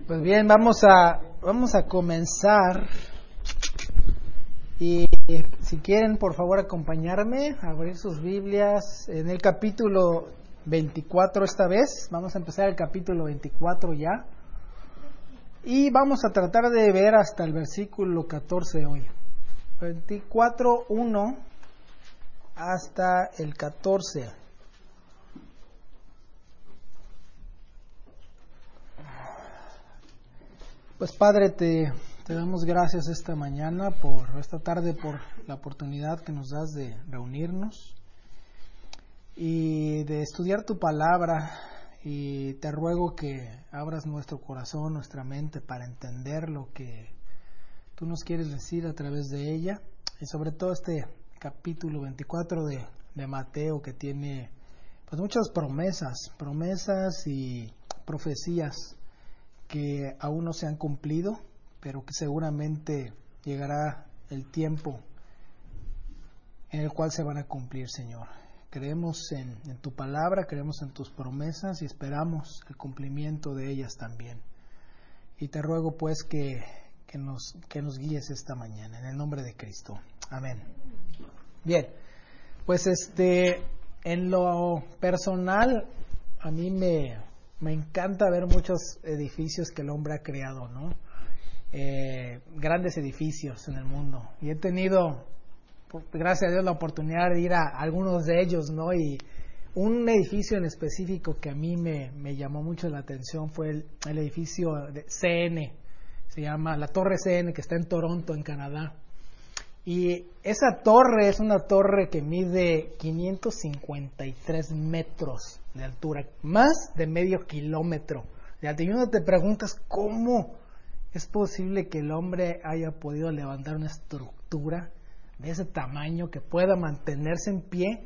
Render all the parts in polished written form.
Pues bien, vamos a comenzar. Y si quieren, por favor, acompañarme a abrir sus Biblias en el capítulo 24 esta vez. Vamos a empezar el capítulo 24 ya. Y vamos a tratar de ver hasta el versículo 14 hoy. 24:1 hasta el 14. Pues Padre, te damos gracias esta mañana, esta tarde, por la oportunidad que nos das de reunirnos y de estudiar tu palabra, y te ruego que abras nuestro corazón, nuestra mente, para entender lo que tú nos quieres decir a través de ella, y sobre todo este capítulo 24 de Mateo, que tiene pues muchas promesas y profecías que aún no se han cumplido, pero que seguramente llegará el tiempo en el cual se van a cumplir, Señor. Creemos en tu palabra, creemos en tus promesas y esperamos el cumplimiento de ellas también. Y te ruego pues que nos guíes esta mañana, en el nombre de Cristo. Amén. Bien, pues en lo personal, a mí me encanta ver muchos edificios que el hombre ha creado, ¿no? Grandes edificios en el mundo. Y he tenido, gracias a Dios, la oportunidad de ir a algunos de ellos, ¿no? Y un edificio en específico que a mí me llamó mucho la atención fue el edificio de CN. Se llama la Torre CN, que está en Toronto, en Canadá. Y esa torre es una torre que mide 553 metros de altura, más de medio kilómetro de altura. Y uno te preguntas, ¿cómo es posible que el hombre haya podido levantar una estructura de ese tamaño que pueda mantenerse en pie?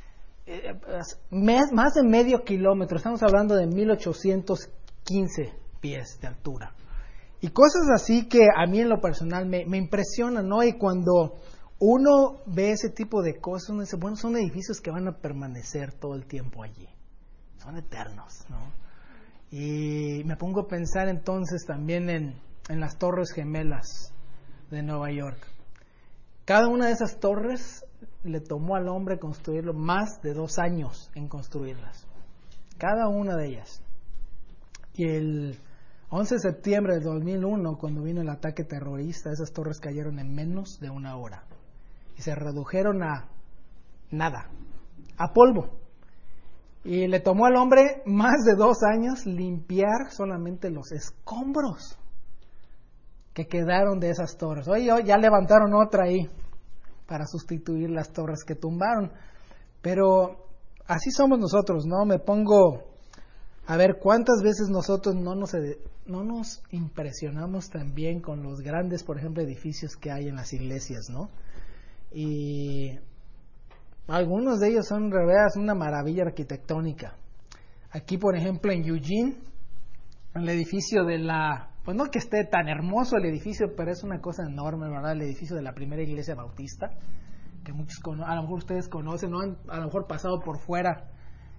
Más de medio kilómetro, estamos hablando de 1815 pies de altura. Y cosas así que a mí en lo personal me impresionan, ¿no? Y cuando uno ve ese tipo de cosas, uno dice, bueno, son edificios que van a permanecer todo el tiempo allí. Son eternos, ¿no? Y me pongo a pensar entonces también en las Torres Gemelas de Nueva York. Cada una de esas torres le tomó al hombre construirlo más de 2 años en construirlas. Cada una de ellas. Y el 11 de septiembre de 2001, cuando vino el ataque terrorista, esas torres cayeron en menos de 1 hora. Y se redujeron a nada, a polvo. Y le tomó al hombre más de 2 años limpiar solamente los escombros que quedaron de esas torres. Oye, ya levantaron otra ahí para sustituir las torres que tumbaron. Pero así somos nosotros, ¿no? Me pongo a ver cuántas veces nosotros no nos impresionamos también con los grandes, por ejemplo, edificios que hay en las iglesias, ¿no? Y algunos de ellos son una maravilla arquitectónica. Aquí, por ejemplo, en Eugene, el edificio pues no que esté tan hermoso el edificio, pero es una cosa enorme, ¿verdad? El edificio de la primera iglesia bautista, que muchos a lo mejor ustedes conocen, ¿no? A lo mejor pasado por fuera,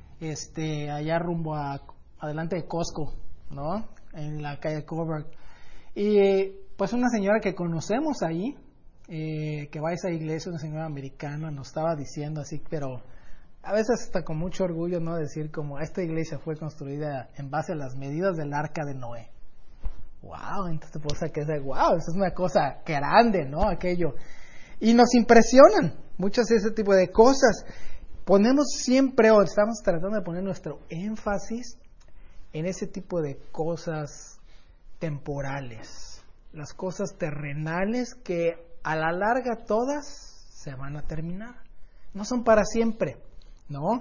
allá rumbo adelante de Costco, ¿no? En la calle Coburg. Y pues una señora que conocemos ahí, que va a esa iglesia, una señora americana, nos estaba diciendo así, pero a veces hasta con mucho orgullo, ¿no? Decir como esta iglesia fue construida en base a las medidas del arca de Noé. Wow, entonces te puedo saber que es wow, eso es una cosa grande, ¿no? Aquello. Y nos impresionan muchas de ese tipo de cosas. Estamos tratando de poner nuestro énfasis en ese tipo de cosas temporales, las cosas terrenales que a la larga todas se van a terminar, no son para siempre, ¿no?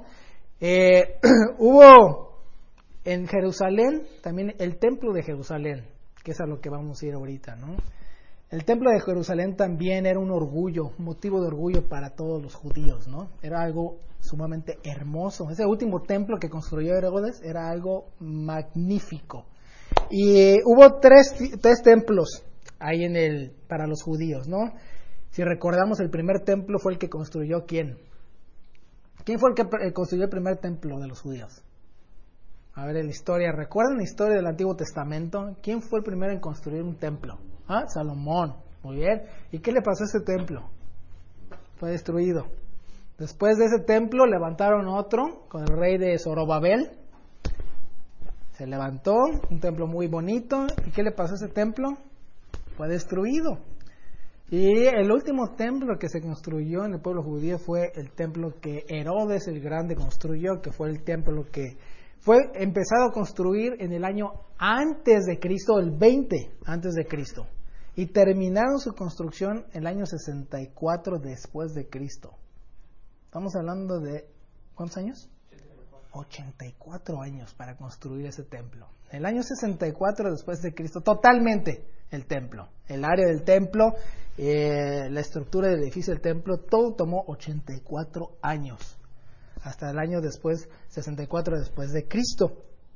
Hubo en Jerusalén también el templo de Jerusalén, que es a lo que vamos a ir ahorita, ¿no? El templo de Jerusalén también era un motivo de orgullo para todos los judíos, ¿no? Era algo sumamente hermoso. Ese último templo que construyó Herodes era algo magnífico. Y hubo tres templos ahí para los judíos, ¿no? Si recordamos, el primer templo fue el que construyó ¿quién? ¿Quién fue el que construyó el primer templo de los judíos? A ver, la historia. ¿Recuerdan la historia del Antiguo Testamento? ¿Quién fue el primero en construir un templo? Salomón. Muy bien. ¿Y qué le pasó a ese templo? Fue destruido. Después de ese templo levantaron otro con el rey de Zorobabel. Se levantó un templo muy bonito. ¿Y qué le pasó a ese templo? Fue destruido. Y el último templo que se construyó en el pueblo judío fue el templo que Herodes el Grande construyó, que fue el templo que fue empezado a construir en el año antes de Cristo, el 20 antes de Cristo. Y terminaron su construcción en el año 64 después de Cristo. Estamos hablando de, ¿cuántos años? 84 años para construir ese templo. En el año 64 después de Cristo, totalmente el templo. El área del templo, la estructura del edificio del templo, todo tomó 84 años. Hasta el año después, 64 después de Cristo.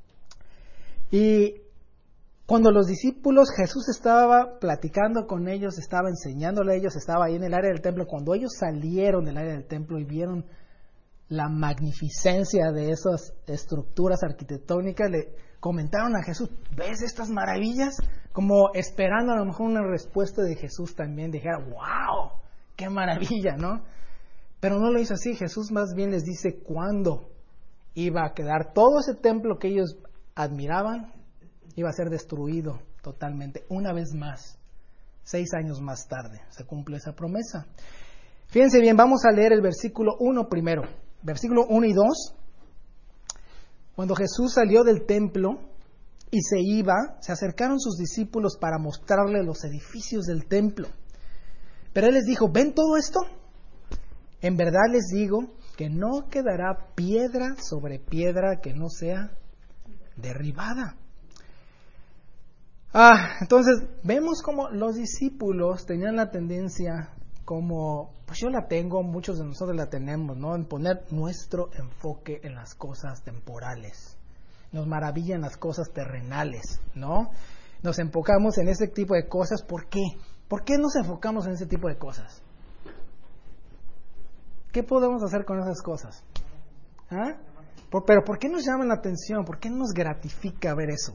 Y cuando los discípulos, Jesús estaba platicando con ellos, estaba enseñándole a ellos, estaba ahí en el área del templo. Cuando ellos salieron del área del templo y vieron la magnificencia de esas estructuras arquitectónicas, le comentaron a Jesús, ¿ves estas maravillas? Como esperando a lo mejor una respuesta de Jesús también, dijera, ¡wow! ¡Qué maravilla!, ¿no? Pero no lo hizo así. Jesús más bien les dice cuándo iba a quedar todo ese templo que ellos admiraban, iba a ser destruido totalmente, una vez más. 6 años más tarde se cumple esa promesa. Fíjense bien, vamos a leer el versículo 1 primero. Versículo 1 y 2. Cuando Jesús salió del templo y se iba, se acercaron sus discípulos para mostrarle los edificios del templo. Pero él les dijo, ¿ven todo esto? En verdad les digo que no quedará piedra sobre piedra que no sea derribada. Entonces, vemos como los discípulos tenían la tendencia, como pues yo la tengo, muchos de nosotros la tenemos, ¿no? En poner nuestro enfoque en las cosas temporales. Nos maravillan las cosas terrenales, ¿no? Nos enfocamos en ese tipo de cosas. ¿Por qué? ¿Por qué nos enfocamos en ese tipo de cosas? ¿Qué podemos hacer con esas cosas? Pero ¿por qué nos llama la atención? ¿Por qué nos gratifica ver eso?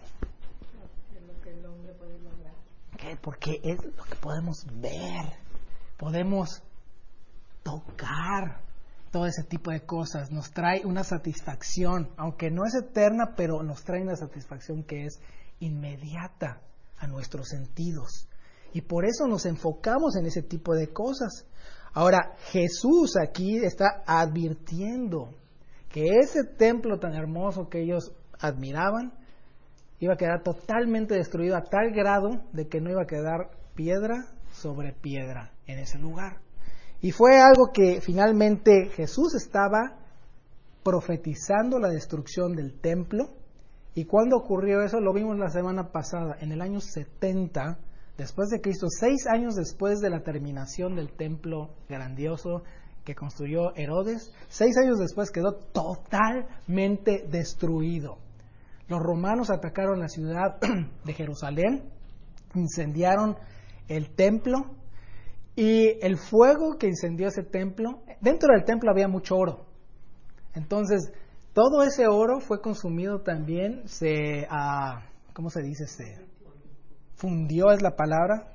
¿Qué? Porque es lo que podemos ver, podemos tocar, todo ese tipo de cosas. Nos trae una satisfacción, aunque no es eterna, pero nos trae una satisfacción que es inmediata a nuestros sentidos. Y por eso nos enfocamos en ese tipo de cosas. Ahora, Jesús aquí está advirtiendo que ese templo tan hermoso que ellos admiraban iba a quedar totalmente destruido a tal grado de que no iba a quedar piedra sobre piedra en ese lugar. Y fue algo que finalmente Jesús estaba profetizando la destrucción del templo. Y cuando ocurrió eso, lo vimos la semana pasada, en el año 70 después de Cristo, 6 años después de la terminación del templo grandioso que construyó Herodes, 6 años después quedó totalmente destruido. Los romanos atacaron la ciudad de Jerusalén, incendiaron el templo, y el fuego que incendió ese templo, dentro del templo había mucho oro. Entonces, todo ese oro fue consumido también, ¿cómo se dice? Fundió es la palabra.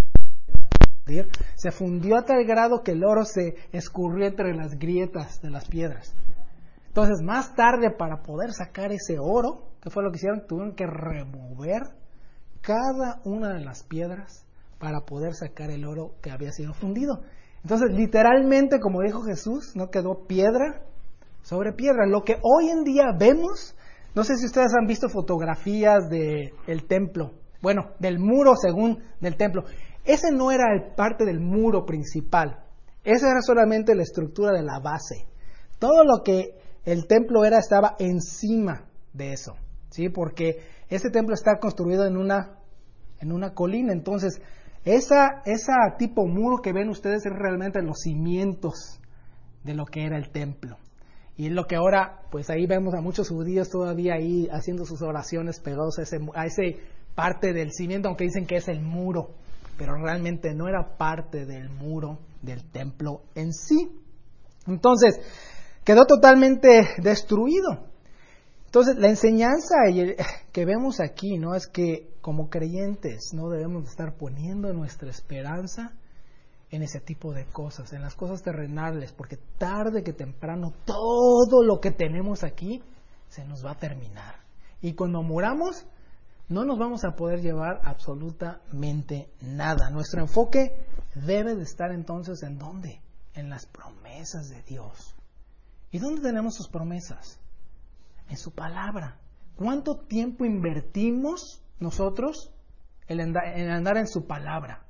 Se fundió a tal grado que el oro se escurrió entre las grietas de las piedras. Entonces, más tarde, para poder sacar ese oro, ¿qué fue lo que hicieron? Tuvieron que remover cada una de las piedras para poder sacar el oro que había sido fundido. Entonces, literalmente, como dijo Jesús, no quedó piedra sobre piedra. Lo que hoy en día vemos, no sé si ustedes han visto fotografías del templo, bueno, del muro según del templo. Ese no era parte del muro principal, esa era solamente la estructura de la base. Todo lo que el templo estaba encima de eso, ¿sí? Porque este templo está construido en una colina. Entonces, esa tipo muro que ven ustedes es realmente los cimientos de lo que era el templo. Y es lo que ahora, pues ahí vemos a muchos judíos todavía ahí haciendo sus oraciones pegados a ese parte del cimiento, aunque dicen que es el muro, pero realmente no era parte del muro del templo en sí. Entonces, quedó totalmente destruido. Entonces, la enseñanza que vemos aquí, ¿no? Es que como creyentes no debemos estar poniendo nuestra esperanza en ese tipo de cosas, en las cosas terrenales, porque tarde que temprano todo lo que tenemos aquí se nos va a terminar. Y cuando muramos, no nos vamos a poder llevar absolutamente nada. Nuestro enfoque debe de estar entonces ¿en dónde? En las promesas de Dios. ¿Y dónde tenemos sus promesas? En su palabra. ¿Cuánto tiempo invertimos nosotros en andar en su palabra?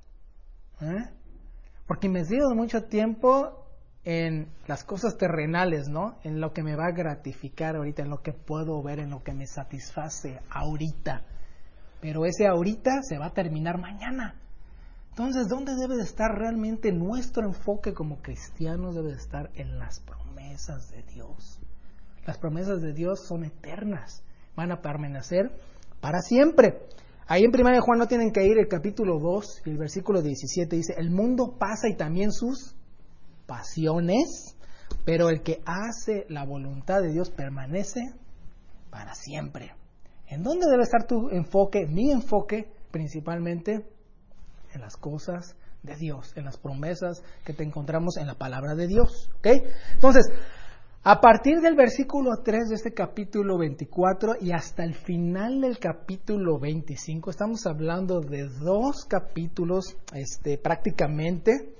Porque me sigo mucho tiempo en las cosas terrenales, ¿no? En lo que me va a gratificar ahorita, en lo que puedo ver, en lo que me satisface ahorita. Pero ese ahorita se va a terminar mañana. Entonces, ¿dónde debe de estar realmente nuestro enfoque como cristianos? Debe de estar en las promesas de Dios. Las promesas de Dios son eternas, van a permanecer para siempre. Ahí en 1 Juan no tienen que ir, el capítulo 2 y el versículo 17 dice, el mundo pasa y también sus pasiones, pero el que hace la voluntad de Dios permanece para siempre. ¿En dónde debe estar tu enfoque? Mi enfoque principalmente en las cosas de Dios, en las promesas que te encontramos en la palabra de Dios. ¿Ok? Entonces, a partir del versículo 3 de este capítulo 24 y hasta el final del capítulo 25, estamos hablando de 2 capítulos prácticamente.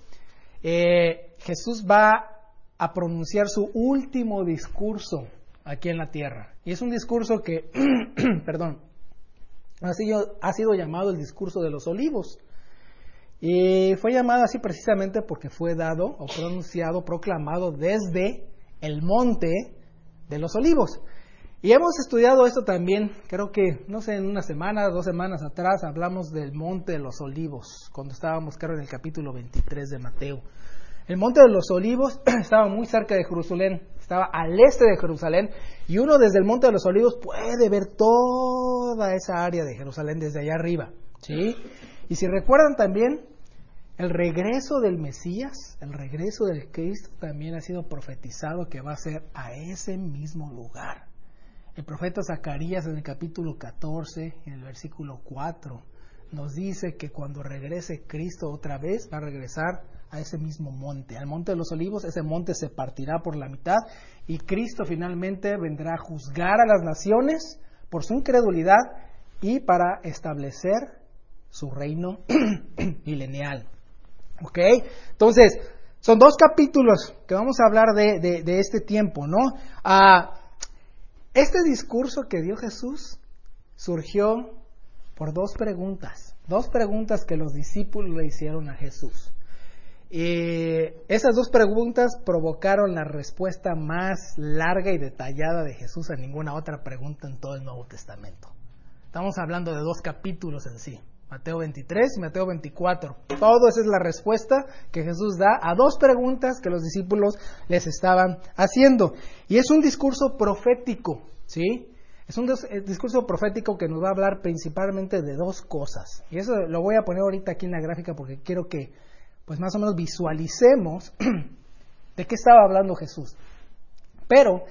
Jesús va a pronunciar su último discurso aquí en la tierra. Y es un discurso que, perdón, ha sido llamado el discurso de los olivos. Y fue llamado así precisamente porque fue dado o pronunciado, proclamado desde el monte de los olivos. Y hemos estudiado esto también, creo que, no sé, en una semana, 2 semanas atrás, hablamos del monte de los olivos, cuando estábamos, creo, en el capítulo 23 de Mateo. El monte de los olivos estaba muy cerca de Jerusalén, estaba al este de Jerusalén, y uno desde el monte de los olivos puede ver toda esa área de Jerusalén desde allá arriba, ¿sí? Y si recuerdan también, el regreso del Mesías, el regreso del Cristo también ha sido profetizado que va a ser a ese mismo lugar. El profeta Zacarías en el capítulo 14, en el versículo 4, nos dice que cuando regrese Cristo otra vez, va a regresar a ese mismo monte, al monte de los olivos. Ese monte se partirá por la mitad y Cristo finalmente vendrá a juzgar a las naciones por su incredulidad y para establecer su reino milenial. ¿Ok? Entonces, son 2 capítulos que vamos a hablar de este tiempo, ¿no? Este discurso que dio Jesús surgió por 2 preguntas que los discípulos le hicieron a Jesús. Y esas 2 preguntas provocaron la respuesta más larga y detallada de Jesús a ninguna otra pregunta en todo el Nuevo Testamento. Estamos hablando de 2 capítulos en sí. Mateo 23 y Mateo 24. Todo esa es la respuesta que Jesús da a 2 preguntas que los discípulos les estaban haciendo. Y es un discurso profético, ¿sí? Es un discurso profético que nos va a hablar principalmente de 2 cosas. Y eso lo voy a poner ahorita aquí en la gráfica porque quiero que pues más o menos visualicemos de qué estaba hablando Jesús. Pero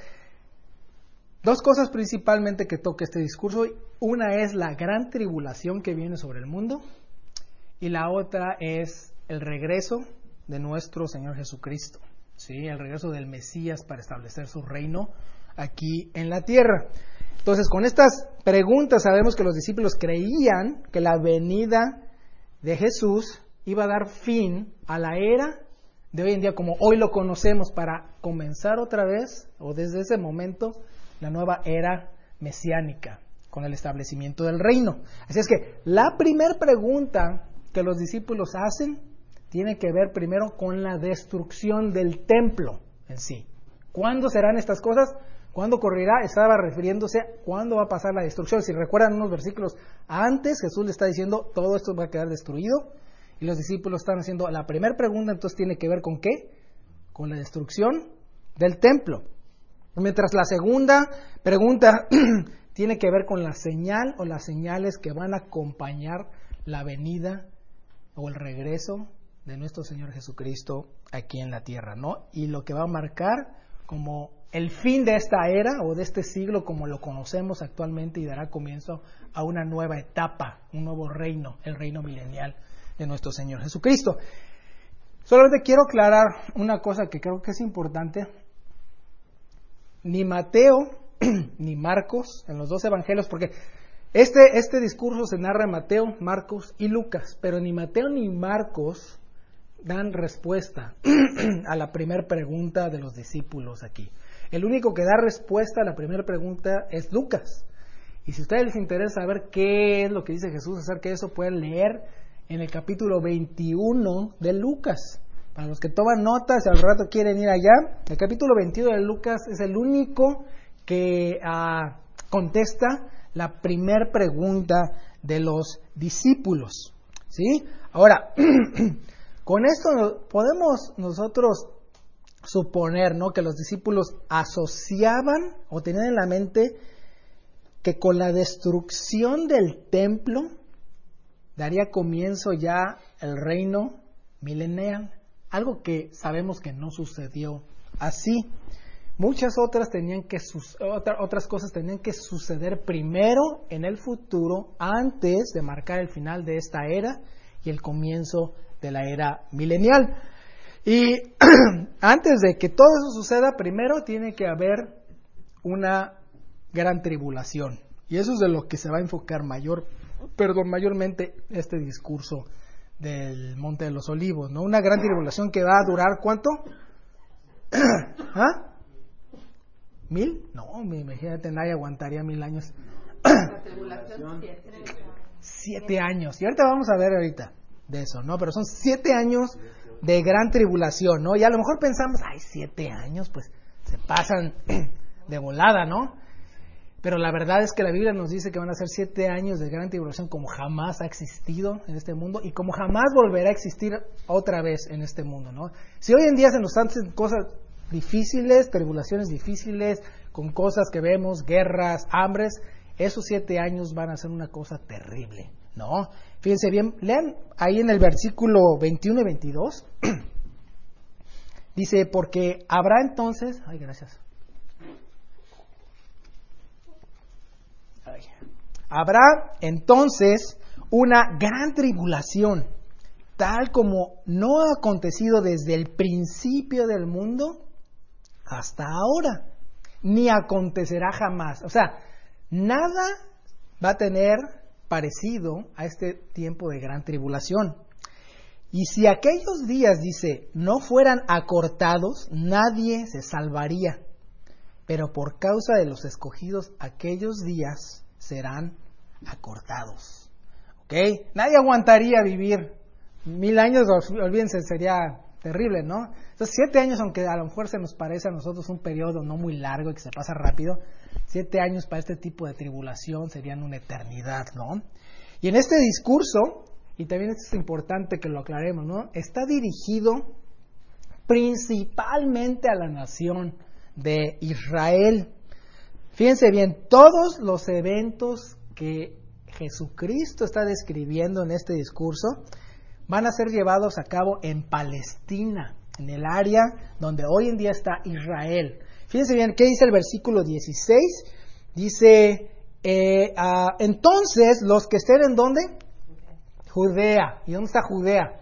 2 cosas principalmente que toca este discurso. Una es la gran tribulación que viene sobre el mundo y la otra es el regreso de nuestro Señor Jesucristo, ¿sí? El regreso del Mesías para establecer su reino aquí en la tierra. Entonces, con estas preguntas sabemos que los discípulos creían que la venida de Jesús iba a dar fin a la era de hoy en día como hoy lo conocemos, para comenzar otra vez, o desde ese momento, la nueva era mesiánica, con el establecimiento del reino. Así es que la primera pregunta que los discípulos hacen tiene que ver primero con la destrucción del templo en sí. ¿Cuándo serán estas cosas? ¿Cuándo ocurrirá? Estaba refiriéndose a cuándo va a pasar la destrucción. Si recuerdan unos versículos antes, Jesús le está diciendo todo esto va a quedar destruido, y los discípulos están haciendo la primera pregunta. Entonces tiene que ver con ¿qué? Con la destrucción del templo. Mientras la segunda pregunta tiene que ver con la señal o las señales que van a acompañar la venida o el regreso de nuestro Señor Jesucristo aquí en la tierra, ¿no? Y lo que va a marcar como el fin de esta era o de este siglo como lo conocemos actualmente y dará comienzo a una nueva etapa, un nuevo reino, el reino milenial de nuestro Señor Jesucristo. Solamente quiero aclarar una cosa que creo que es importante. Ni Mateo ni Marcos, en los dos evangelios, porque este discurso se narra en Mateo, Marcos y Lucas, pero ni Mateo ni Marcos dan respuesta a la primera pregunta de los discípulos aquí. El único que da respuesta a la primera pregunta es Lucas. Y si a ustedes les interesa saber qué es lo que dice Jesús acerca de eso, pueden leer en el capítulo 21 de Lucas. Para los que toman notas y al rato quieren ir allá, el capítulo 21 de Lucas es el único que contesta la primera pregunta de los discípulos. ¿Sí? Ahora, con esto podemos nosotros suponer, ¿no?, que los discípulos asociaban o tenían en la mente que con la destrucción del templo daría comienzo ya el reino milenial, algo que sabemos que no sucedió así. Muchas otras otras cosas tenían que suceder primero en el futuro antes de marcar el final de esta era y el comienzo de la era milenial. Y antes de que todo eso suceda, primero tiene que haber una gran tribulación. Y eso es de lo que se va a enfocar mayormente este discurso del Monte de los Olivos, ¿no? Una gran tribulación que va a durar, ¿cuánto? ¿Ah? ¿1000? No, imagínate, nadie aguantaría 1000 años. La tribulación 7 años. Y ahorita vamos a ver de eso, ¿no? Pero son 7 años de gran tribulación, ¿no? Y a lo mejor pensamos, 7 años, pues se pasan de volada, ¿no? Pero la verdad es que la Biblia nos dice que van a ser 7 años de gran tribulación como jamás ha existido en este mundo y como jamás volverá a existir otra vez en este mundo, ¿no? Si hoy en día se nos hacen cosas difíciles, tribulaciones difíciles, con cosas que vemos, guerras, hambres, esos 7 años van a ser una cosa terrible, ¿no? Fíjense bien, lean ahí en el versículo 21 y 22. Dice, porque habrá entonces... Habrá entonces una gran tribulación, tal como no ha acontecido desde el principio del mundo hasta ahora, ni acontecerá jamás. O sea, nada va a tener parecido a este tiempo de gran tribulación. Y si aquellos días, dice, no fueran acortados, nadie se salvaría. Pero por causa de los escogidos, aquellos días serán acortados. ¿Ok? Nadie aguantaría vivir 1000 años, olvídense, sería terrible, ¿no? Entonces 7 años, aunque a lo mejor se nos parece a nosotros un periodo no muy largo y que se pasa rápido, 7 años para este tipo de tribulación serían una eternidad, ¿no? Y en este discurso, y también esto es importante que lo aclaremos, ¿no?, está dirigido principalmente a la nación de Israel. Fíjense bien, todos los eventos que Jesucristo está describiendo en este discurso van a ser llevados a cabo en Palestina, en el área donde hoy en día está Israel. Fíjense bien, ¿qué dice el versículo 16? Dice, entonces los que estén ¿en dónde? Judea. ¿Y dónde está Judea?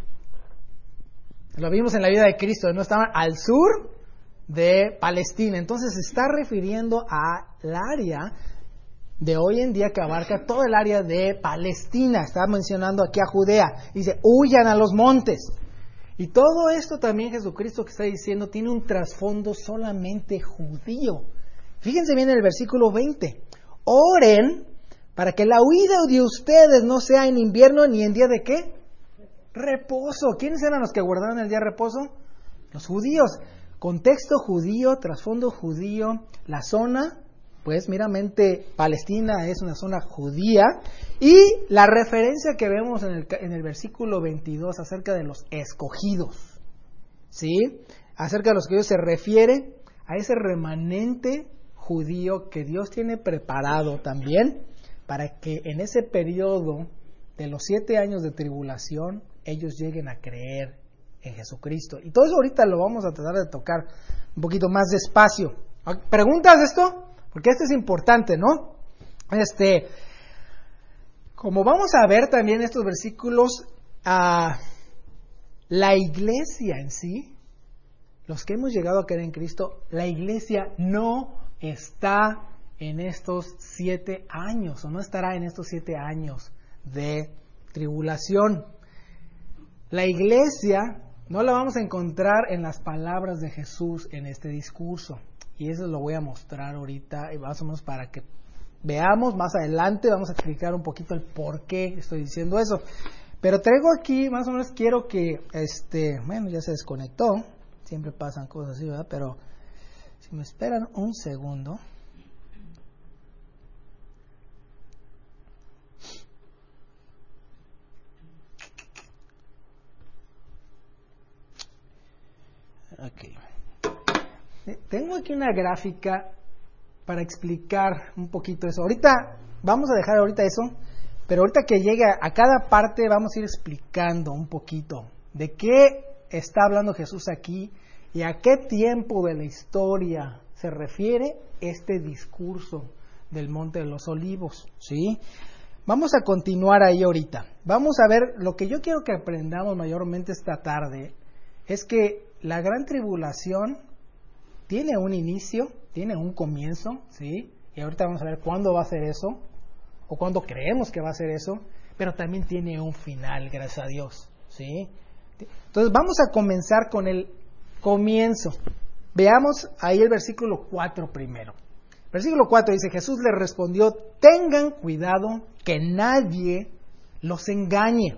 Lo vimos en la vida de Cristo, no estaban al sur de Palestina. Entonces se está refiriendo al área de hoy en día que abarca todo el área de Palestina. Está mencionando aquí a Judea. Dice, huyan a los montes. Y todo esto también Jesucristo que está diciendo tiene un trasfondo solamente judío. Fíjense bien en el versículo 20. Oren para que la huida de ustedes no sea en invierno ni en día de ¿qué? Reposo. ¿Quiénes eran los que guardaban el día de reposo? Los judíos. Contexto judío, trasfondo judío, la zona, pues meramente Palestina es una zona judía, y la referencia que vemos en el versículo 22 acerca de los escogidos, ¿sí? Acerca de los escogidos se refiere a ese remanente judío que Dios tiene preparado también para que en ese periodo de los 7 años de tribulación ellos lleguen a creer en Jesucristo. Y todo eso ahorita lo vamos a tratar de tocar un poquito más despacio. ¿Preguntas de esto? Porque esto es importante, ¿no? Como vamos a ver también en estos versículos, la iglesia en sí, los que hemos llegado a creer en Cristo, la iglesia no está en estos 7 años, o no estará en estos 7 años de tribulación. La iglesia no la vamos a encontrar en las palabras de Jesús en este discurso. Y eso lo voy a mostrar ahorita, y más o menos para que veamos más adelante, vamos a explicar un poquito el por qué estoy diciendo eso. Pero traigo aquí, más o menos quiero que, bueno, ya se desconectó, siempre pasan cosas así, ¿verdad? Pero si me esperan un segundo. Ok. Tengo aquí una gráfica para explicar un poquito eso. Ahorita, vamos a dejar ahorita eso, pero ahorita que llegue a cada parte vamos a ir explicando un poquito de qué está hablando Jesús aquí y a qué tiempo de la historia se refiere este discurso del Monte de los Olivos, ¿sí? Vamos a continuar ahí ahorita. Vamos a ver, lo que yo quiero que aprendamos mayormente esta tarde es que la gran tribulación tiene un inicio, tiene un comienzo, ¿sí? Y ahorita vamos a ver cuándo va a ser eso, o cuándo creemos que va a ser eso, pero también tiene un final, gracias a Dios, ¿sí? Entonces vamos a comenzar con el comienzo. Veamos ahí el versículo 4 primero. Versículo 4 dice, Jesús les respondió, tengan cuidado que nadie los engañe.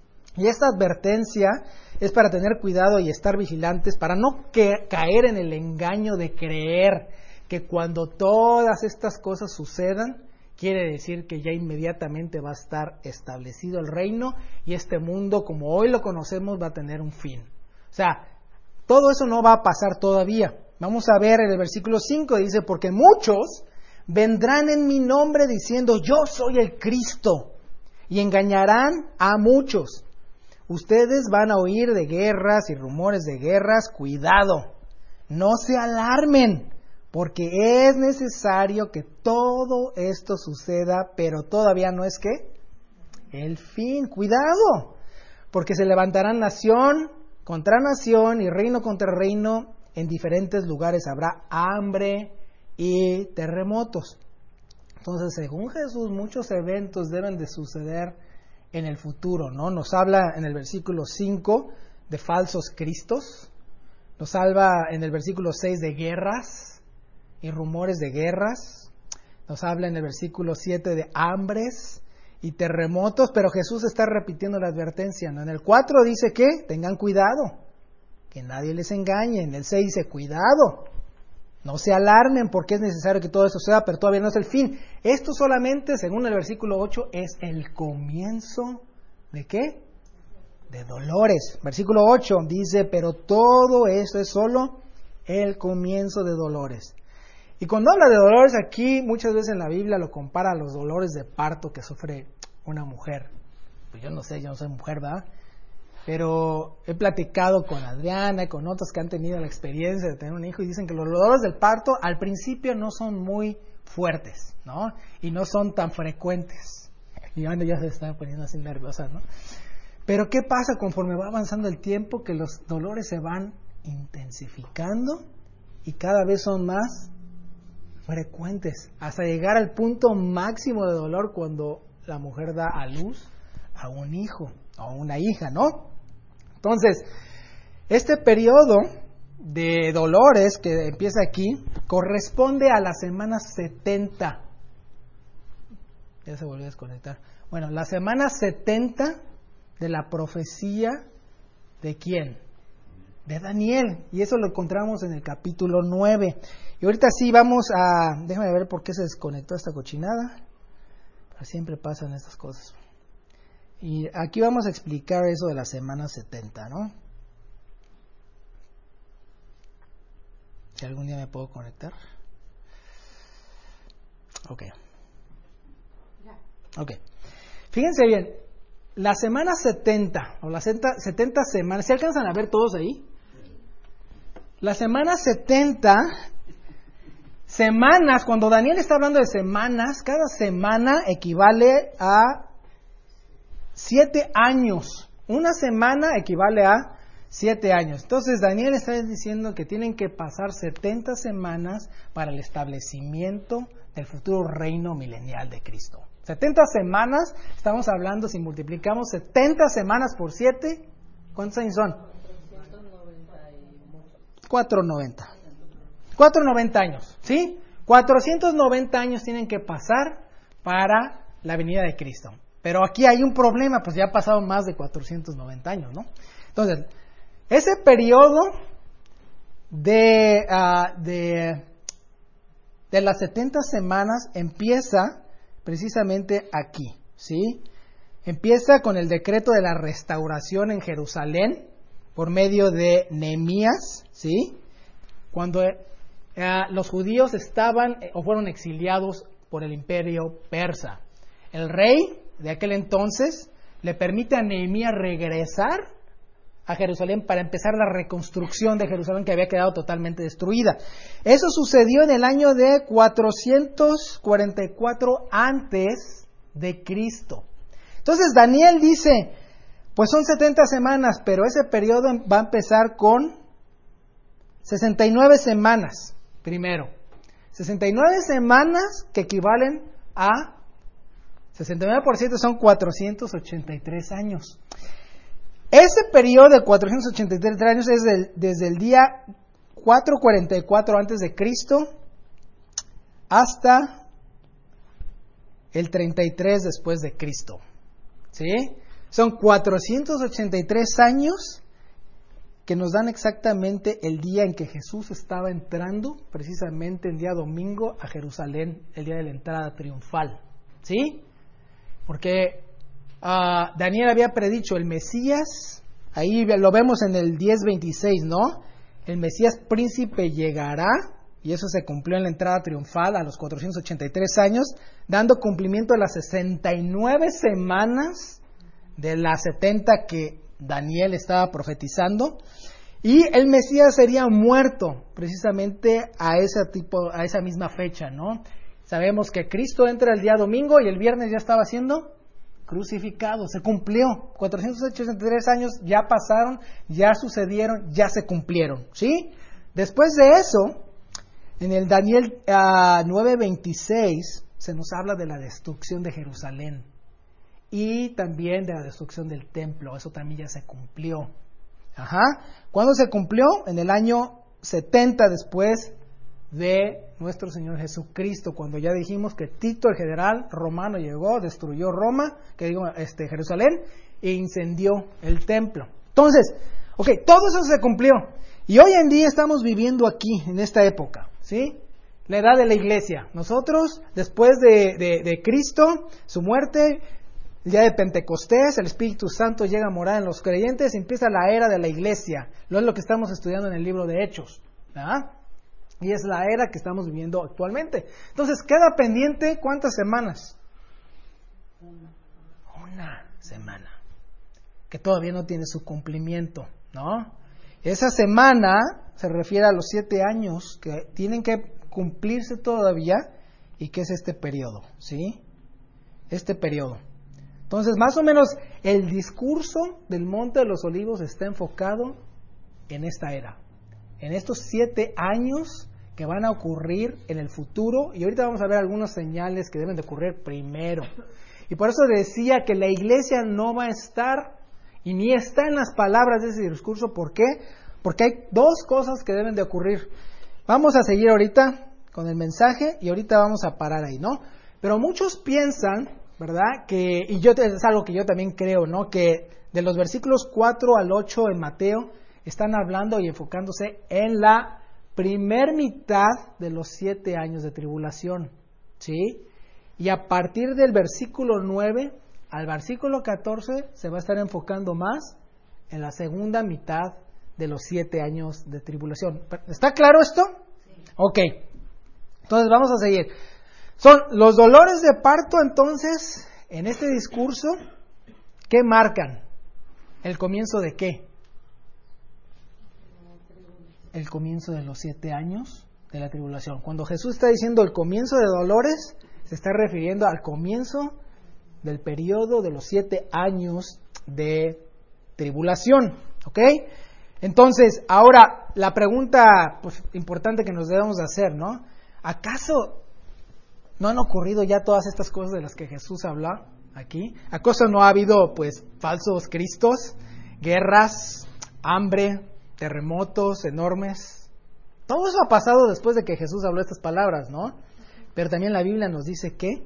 Y esta advertencia es para tener cuidado y estar vigilantes, para no caer en el engaño de creer que cuando todas estas cosas sucedan, quiere decir que ya inmediatamente va a estar establecido el reino y este mundo, como hoy lo conocemos, va a tener un fin. O sea, todo eso no va a pasar todavía. Vamos a ver en el versículo 5, dice, porque muchos vendrán en mi nombre diciendo, yo soy el Cristo, y engañarán a muchos. Ustedes van a oír de guerras y rumores de guerras, cuidado, no se alarmen, porque es necesario que todo esto suceda, pero todavía no es ¿qué? El fin, cuidado, porque se levantarán nación contra nación y reino contra reino, en diferentes lugares habrá hambre y terremotos. Entonces, según Jesús, muchos eventos deben de suceder en el futuro, ¿no? Nos habla en el versículo 5 de falsos cristos, nos habla en el versículo 6 de guerras y rumores de guerras, nos habla en el versículo 7 de hambres y terremotos, pero Jesús está repitiendo la advertencia, ¿no? En el 4 dice que tengan cuidado, que nadie les engañe. En el 6 dice cuidado, no se alarmen porque es necesario que todo esto sea, pero todavía no es el fin. Esto solamente, según el versículo 8, es el comienzo ¿de qué? De dolores. Versículo 8 dice, pero todo esto es solo el comienzo de dolores. Y cuando habla de dolores aquí, muchas veces en la Biblia lo compara a los dolores de parto que sufre una mujer. Pues yo no sé, yo no soy mujer, ¿verdad? Pero he platicado con Adriana y con otros que han tenido la experiencia de tener un hijo y dicen que los dolores del parto al principio no son muy fuertes, ¿no? Y no son tan frecuentes. Y Ana ya se está poniendo así nerviosa, ¿no? Pero ¿qué pasa conforme va avanzando el tiempo? Que los dolores se van intensificando y cada vez son más frecuentes, hasta llegar al punto máximo de dolor cuando la mujer da a luz a un hijo o a una hija, ¿no? Entonces, este periodo de dolores que empieza aquí corresponde a la semana 70. Ya se volvió a desconectar. Bueno, la semana 70 de la profecía ¿de quién? De Daniel. Y eso lo encontramos en el capítulo 9. Y ahorita sí vamos a... Déjame ver por qué se desconectó esta cochinada. Pero siempre pasan estas cosas. Y aquí vamos a explicar eso de la semana 70, ¿no? Si algún día me puedo conectar. Ok. Fíjense bien, la semana 70, o las 70 semanas, ¿se alcanzan a ver todos ahí? La semana 70 semanas, cuando Daniel está hablando de semanas, cada semana equivale a 7 años. Una semana equivale a 7 años. Entonces Daniel está diciendo que tienen que pasar 70 semanas para el establecimiento del futuro reino milenial de Cristo. 70 semanas, estamos hablando, si multiplicamos 70 semanas por 7, ¿cuántos años son? 490. 490 años, ¿sí? 490 años tienen que pasar para la venida de Cristo. Pero aquí hay un problema, pues ya ha pasado más de 490 años, ¿no? Entonces, ese periodo de las 70 semanas empieza precisamente aquí, ¿sí? Empieza con el decreto de la restauración en Jerusalén por medio de Nehemías, ¿sí? Cuando los judíos estaban o fueron exiliados por el imperio persa. El rey de aquel entonces le permite a Nehemías regresar a Jerusalén para empezar la reconstrucción de Jerusalén que había quedado totalmente destruida. Eso sucedió en el año de 444 antes de Cristo. Entonces Daniel dice, pues son 70 semanas, pero ese periodo va a empezar con 69 semanas primero. 69 semanas que equivalen a 69% son 483 años. Ese periodo de 483 años es desde el día 444 antes de Cristo hasta el 33 después de Cristo. ¿Sí? Son 483 años que nos dan exactamente el día en que Jesús estaba entrando, precisamente el día domingo, a Jerusalén, el día de la entrada triunfal. ¿Sí? Porque Daniel había predicho el Mesías, ahí lo vemos en el 10:26, ¿no? El Mesías príncipe llegará, y eso se cumplió en la entrada triunfal a los 483 años, dando cumplimiento a las 69 semanas de las 70 que Daniel estaba profetizando, y el Mesías sería muerto precisamente a esa misma fecha, ¿no? Sabemos que Cristo entra el día domingo y el viernes ya estaba siendo crucificado, se cumplió. 483 años ya pasaron, ya sucedieron, ya se cumplieron, ¿sí? Después de eso, en el Daniel 9:26 se nos habla de la destrucción de Jerusalén y también de la destrucción del templo. Eso también ya se cumplió. ¿Cuándo se cumplió? En el año 70 después de nuestro Señor Jesucristo, cuando ya dijimos que Tito, el general romano, llegó, destruyó Jerusalén e incendió el templo. Entonces, todo eso se cumplió. Y hoy en día estamos viviendo aquí, en esta época, ¿sí? La edad de la iglesia. Nosotros, después de Cristo, su muerte, el día de Pentecostés, el Espíritu Santo llega a morar en los creyentes, empieza la era de la iglesia. Lo es lo que estamos estudiando en el libro de Hechos, ¿verdad? Y es la era que estamos viviendo actualmente. Entonces, queda pendiente, ¿cuántas semanas? Una semana. Que todavía no tiene su cumplimiento, ¿no? Esa semana se refiere a los 7 años que tienen que cumplirse todavía y que es este periodo, ¿sí? Este periodo. Entonces, más o menos, el discurso del Monte de los Olivos está enfocado en esta era. En estos 7 años que van a ocurrir en el futuro, y ahorita vamos a ver algunas señales que deben de ocurrir primero. Y por eso decía que la iglesia no va a estar, y ni está en las palabras de ese discurso. ¿Por qué? Porque hay 2 cosas que deben de ocurrir. Vamos a seguir ahorita con el mensaje, y ahorita vamos a parar ahí, ¿no? Pero muchos piensan, ¿verdad? Es algo que yo también creo, ¿no? Que de los versículos 4 al 8 en Mateo, están hablando y enfocándose en la primer mitad de los 7 años de tribulación, ¿sí? Y a partir del versículo 9 al versículo 14 se va a estar enfocando más en la segunda mitad de los 7 años de tribulación. ¿Está claro esto? Sí. Ok. Entonces vamos a seguir. Son los dolores de parto, entonces, en este discurso, ¿qué marcan? ¿El comienzo de qué? El comienzo de los 7 años de la tribulación. Cuando Jesús está diciendo el comienzo de dolores, se está refiriendo al comienzo del periodo de los 7 años de tribulación. ¿Ok? Entonces, ahora, la pregunta pues, importante que nos debemos hacer, ¿no? ¿Acaso no han ocurrido ya todas estas cosas de las que Jesús habla aquí? ¿Acaso no ha habido, pues, falsos cristos, guerras, hambre, terremotos enormes? Todo eso ha pasado después de que Jesús habló estas palabras, ¿no? Pero también la Biblia nos dice que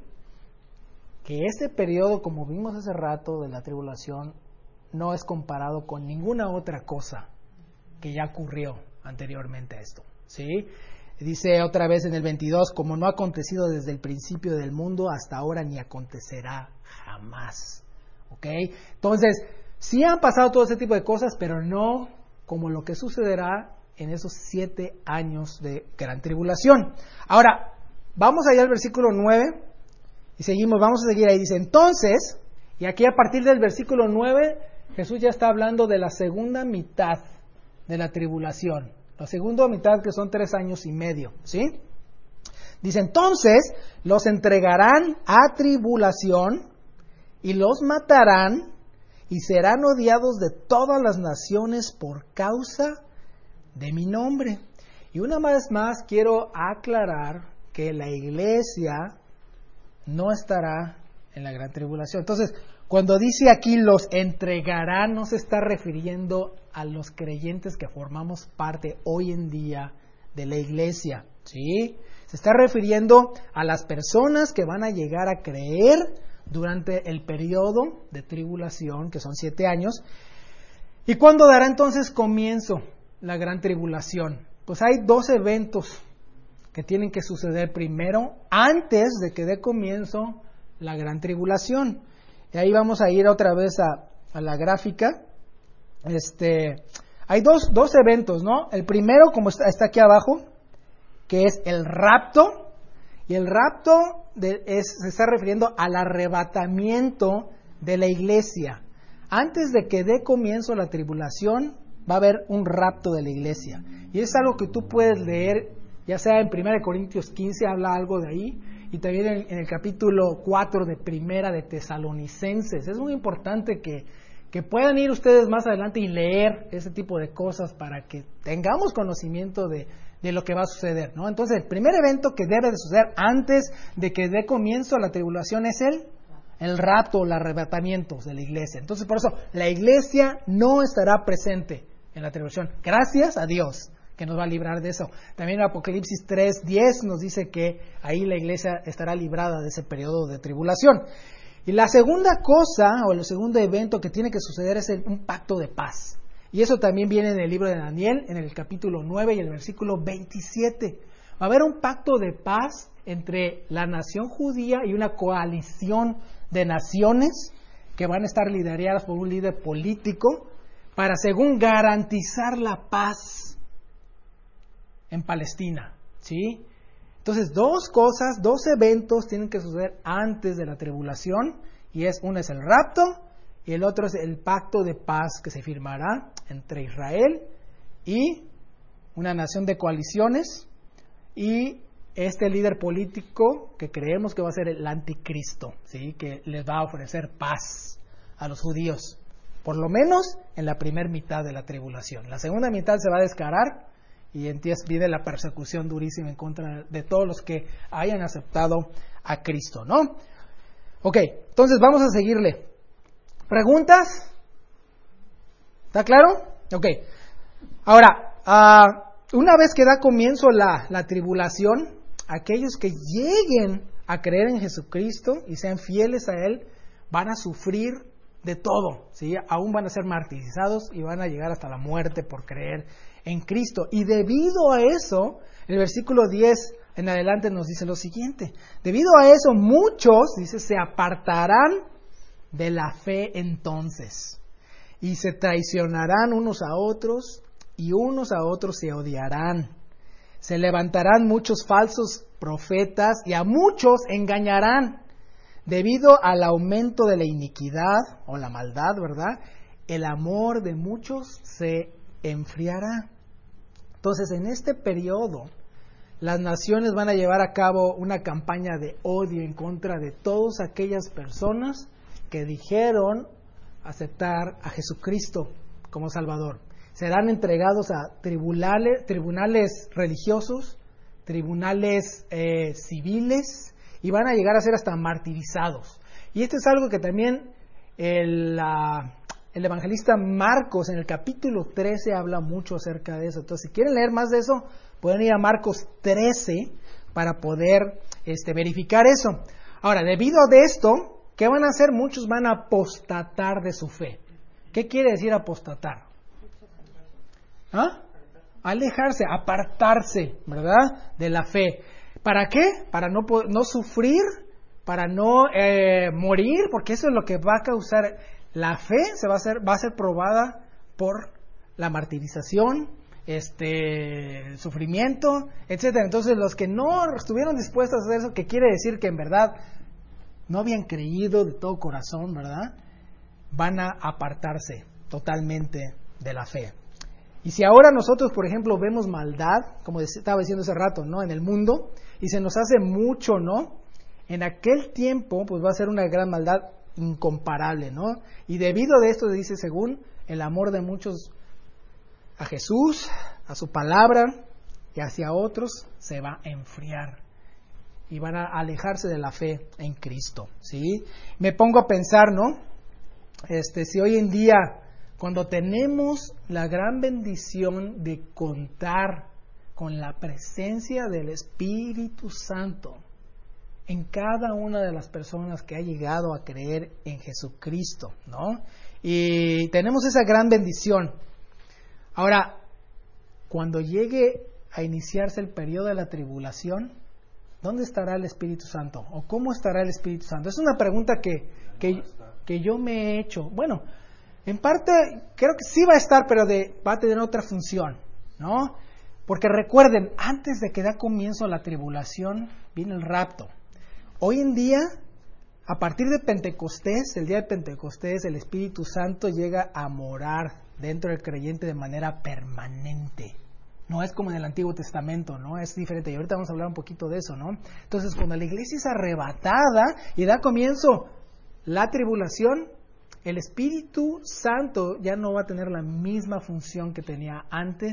ese periodo, como vimos hace rato, de la tribulación, no es comparado con ninguna otra cosa que ya ocurrió anteriormente a esto, ¿sí? Dice otra vez en el 22, como no ha acontecido desde el principio del mundo hasta ahora, ni acontecerá jamás, ¿ok? Entonces, sí han pasado todo ese tipo de cosas, pero no como lo que sucederá en esos 7 años de gran tribulación. Ahora, vamos allá al versículo 9 y seguimos, vamos a seguir ahí. Dice, entonces, y aquí a partir del versículo 9, Jesús ya está hablando de la segunda mitad de la tribulación. La segunda mitad, que son 3 años y medio, ¿sí? Dice, entonces, los entregarán a tribulación y los matarán y serán odiados de todas las naciones por causa de mi nombre. Y una vez más quiero aclarar que la iglesia no estará en la gran tribulación. Entonces, cuando dice aquí los entregarán, no se está refiriendo a los creyentes que formamos parte hoy en día de la iglesia, ¿sí? Se está refiriendo a las personas que van a llegar a creer durante el periodo de tribulación, que son 7 años. ¿Y cuándo dará entonces comienzo la gran tribulación? Pues hay 2 eventos que tienen que suceder primero, antes de que dé comienzo la gran tribulación. Y ahí vamos a ir otra vez a la gráfica. Hay dos eventos, ¿no? El primero, como está aquí abajo, que es el rapto. Y el rapto se está refiriendo al arrebatamiento de la iglesia. Antes de que dé comienzo la tribulación, va a haber un rapto de la iglesia. Y es algo que tú puedes leer, ya sea en 1 Corintios 15, habla algo de ahí, y también en el capítulo 4 de Primera de Tesalonicenses. Es muy importante que puedan ir ustedes más adelante y leer ese tipo de cosas para que tengamos conocimiento de lo que va a suceder, ¿no? Entonces, el primer evento que debe de suceder antes de que dé comienzo a la tribulación es el rapto o el arrebatamiento de la iglesia. Entonces, por eso, la iglesia no estará presente en la tribulación. Gracias a Dios que nos va a librar de eso. También en Apocalipsis 3:10 nos dice que ahí la iglesia estará librada de ese periodo de tribulación. Y la segunda cosa, o el segundo evento que tiene que suceder es un pacto de paz. Y eso también viene en el libro de Daniel, en el capítulo 9 y el versículo 27. Va a haber un pacto de paz entre la nación judía y una coalición de naciones que van a estar lideradas por un líder político para, según, garantizar la paz en Palestina, ¿sí? Entonces, 2 cosas, 2 eventos tienen que suceder antes de la tribulación, y uno es el rapto y el otro es el pacto de paz que se firmará entre Israel y una nación de coaliciones y este líder político que creemos que va a ser el anticristo, ¿sí? Que les va a ofrecer paz a los judíos, por lo menos en la primera mitad de la tribulación. La segunda mitad se va a descarar y entonces viene la persecución durísima en contra de todos los que hayan aceptado a Cristo, ¿no? Ok, entonces vamos a seguirle. ¿Preguntas? ¿Está claro? Ok. Ahora, una vez que da comienzo la tribulación, aquellos que lleguen a creer en Jesucristo y sean fieles a Él, van a sufrir de todo, ¿sí? Aún van a ser martirizados y van a llegar hasta la muerte por creer en Cristo. Y debido a eso, el versículo 10 en adelante nos dice lo siguiente: debido a eso muchos, dice, se apartarán de la fe entonces, y se traicionarán unos a otros, y unos a otros se odiarán. Se levantarán muchos falsos profetas, y a muchos engañarán. debido al aumento de la iniquidad o la maldad, ¿verdad? El amor de muchos se enfriará. Entonces, en este periodo, las naciones van a llevar a cabo una campaña de odio en contra de todas aquellas personas que dijeron aceptar a Jesucristo como Salvador. Serán entregados a tribunales religiosos, tribunales civiles, y van a llegar a ser hasta martirizados. Y esto es algo que también el evangelista Marcos en el capítulo 13 habla mucho acerca de eso. Entonces, si quieren leer más de eso, pueden ir a Marcos 13 para poder verificar eso. Ahora, debido a esto, ¿qué van a hacer? Muchos van a apostatar de su fe. ¿Qué quiere decir apostatar? ¿Ah? Alejarse, apartarse, ¿verdad? De la fe. ¿Para qué? Para no sufrir, para no morir, porque eso es lo que va a causar. La fe va a ser probada por la martirización, sufrimiento, etcétera. Entonces, los que no estuvieron dispuestos a hacer eso, que quiere decir que en verdad no habían creído de todo corazón, ¿verdad? Van a apartarse totalmente de la fe. Y si ahora nosotros, por ejemplo, vemos maldad, como estaba diciendo hace rato, ¿no? En el mundo, y se nos hace mucho, ¿no? En aquel tiempo, pues va a ser una gran maldad incomparable, ¿no? Y debido a esto, dice, según el amor de muchos a Jesús, a su palabra, y hacia otros, se va a enfriar. Y van a alejarse de la fe en Cristo, ¿sí? Me pongo a pensar, ¿no? Si hoy en día, cuando tenemos la gran bendición de contar con la presencia del Espíritu Santo en cada una de las personas que ha llegado a creer en Jesucristo, ¿no? Y tenemos esa gran bendición. Ahora, cuando llegue a iniciarse el periodo de la tribulación, ¿dónde estará el Espíritu Santo? ¿O cómo estará el Espíritu Santo? Es una pregunta que yo me he hecho. Bueno, en parte creo que sí va a estar, pero va a tener otra función, ¿no? Porque recuerden, antes de que da comienzo la tribulación, viene el rapto. Hoy en día, a partir de Pentecostés, el día de Pentecostés, el Espíritu Santo llega a morar dentro del creyente de manera permanente. No es como en el Antiguo Testamento, ¿no? Es diferente. Y ahorita vamos a hablar un poquito de eso, ¿no? Entonces, cuando la iglesia es arrebatada y da comienzo la tribulación, el Espíritu Santo ya no va a tener la misma función que tenía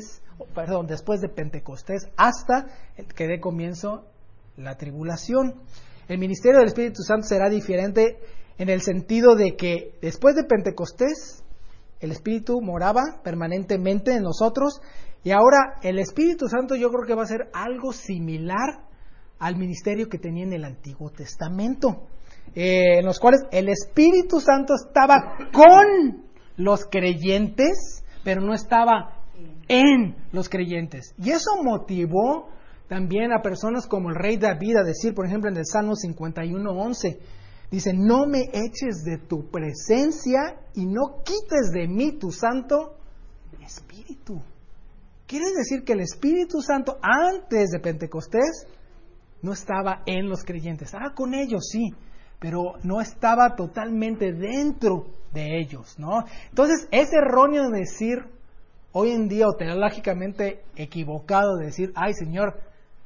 después de Pentecostés, hasta que dé comienzo la tribulación. El ministerio del Espíritu Santo será diferente en el sentido de que después de Pentecostés, el Espíritu moraba permanentemente en nosotros, y ahora el Espíritu Santo yo creo que va a ser algo similar al ministerio que tenía en el Antiguo Testamento, en los cuales el Espíritu Santo estaba con los creyentes, pero no estaba en los creyentes. Y eso motivó también a personas como el rey David a decir, por ejemplo, en el Salmo 51:11, dice, no me eches de tu presencia y no quites de mí tu santo Espíritu. Quiere decir que el Espíritu Santo antes de Pentecostés no estaba en los creyentes, estaba con ellos, sí, pero no estaba totalmente dentro de ellos, ¿no? Entonces, es erróneo decir hoy en día, o teológicamente equivocado decir, ay Señor,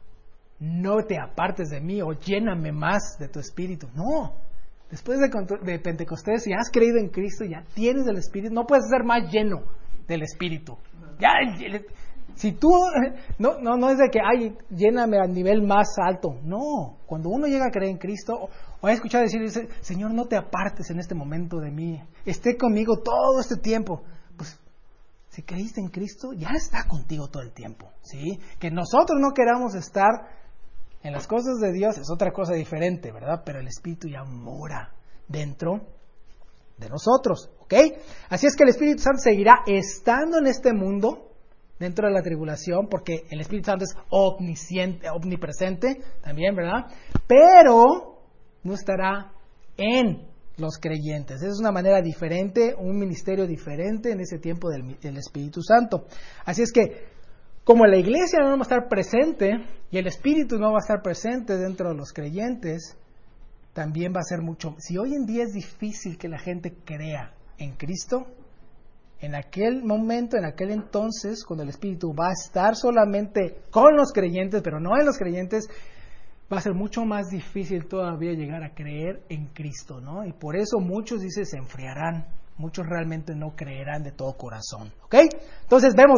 no te apartes de mí, o lléname más de tu Espíritu. No, después de Pentecostés, si has creído en Cristo, ya tienes el Espíritu, no puedes ser más lleno del Espíritu. Ya, si tú, no es de que, ay, lléname al nivel más alto. No, cuando uno llega a creer en Cristo, o he escuchado decir, dice, Señor, no te apartes en este momento de mí, esté conmigo todo este tiempo. Pues, si creíste en Cristo, ya está contigo todo el tiempo, ¿sí? Que nosotros no queramos estar en las cosas de Dios es otra cosa diferente, ¿verdad? Pero el Espíritu ya mora dentro de nosotros, ¿ok? Así es que el Espíritu Santo seguirá estando en este mundo, dentro de la tribulación, porque el Espíritu Santo es omnipresente también, ¿verdad? Pero no estará en los creyentes. Esa es una manera diferente, un ministerio diferente en ese tiempo del Espíritu Santo. Así es que, como la iglesia no va a estar presente y el Espíritu no va a estar presente dentro de los creyentes, también va a ser mucho. Si hoy en día es difícil que la gente crea en Cristo, en aquel momento, en aquel entonces, cuando el Espíritu va a estar solamente con los creyentes, pero no en los creyentes, va a ser mucho más difícil todavía llegar a creer en Cristo, ¿no? Y por eso muchos, dice, se enfriarán. Muchos realmente no creerán de todo corazón, ¿ok? Entonces vemos,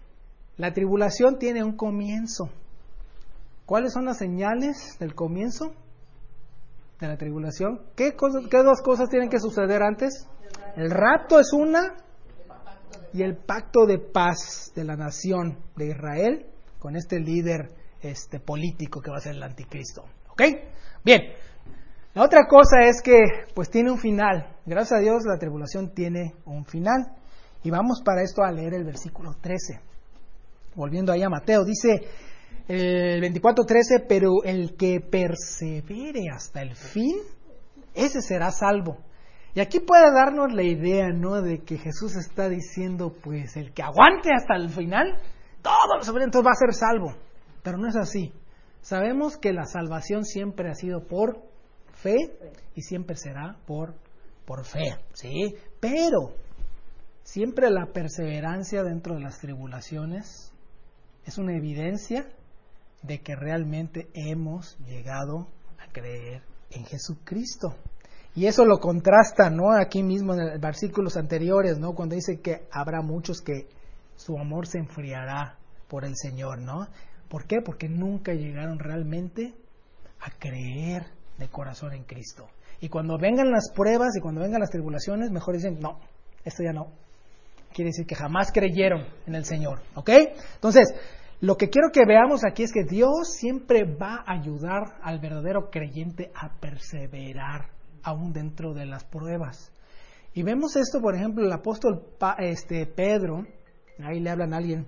la tribulación tiene un comienzo. ¿Cuáles son las señales del comienzo de la tribulación? ¿Qué dos cosas tienen que suceder antes? El rapto es una, y el pacto de paz de la nación de Israel con este líder político que va a ser el anticristo. ¿Ok? Bien. La otra cosa es que pues tiene un final. Gracias a Dios la tribulación tiene un final. Y vamos para esto a leer el versículo 13. Volviendo ahí a Mateo, dice el 24:13, pero el que persevere hasta el fin, ese será salvo. Y aquí puede darnos la idea, ¿no?, de que Jesús está diciendo, pues, el que aguante hasta el final, todos los sufrimientos va a ser salvo. Pero no es así. Sabemos que la salvación siempre ha sido por fe y siempre será por fe, ¿sí? Pero siempre la perseverancia dentro de las tribulaciones es una evidencia de que realmente hemos llegado a creer en Jesucristo. Y eso lo contrasta, ¿no?, aquí mismo en los versículos anteriores, ¿no?, cuando dice que habrá muchos que su amor se enfriará por el Señor, ¿no? ¿Por qué? Porque nunca llegaron realmente a creer de corazón en Cristo. Y cuando vengan las pruebas y cuando vengan las tribulaciones, mejor dicen, no, esto ya no. Quiere decir que jamás creyeron en el Señor, ¿ok? Entonces, lo que quiero que veamos aquí es que Dios siempre va a ayudar al verdadero creyente a perseverar aún dentro de las pruebas. Y vemos esto, por ejemplo, el apóstol Pedro, ahí le hablan a alguien,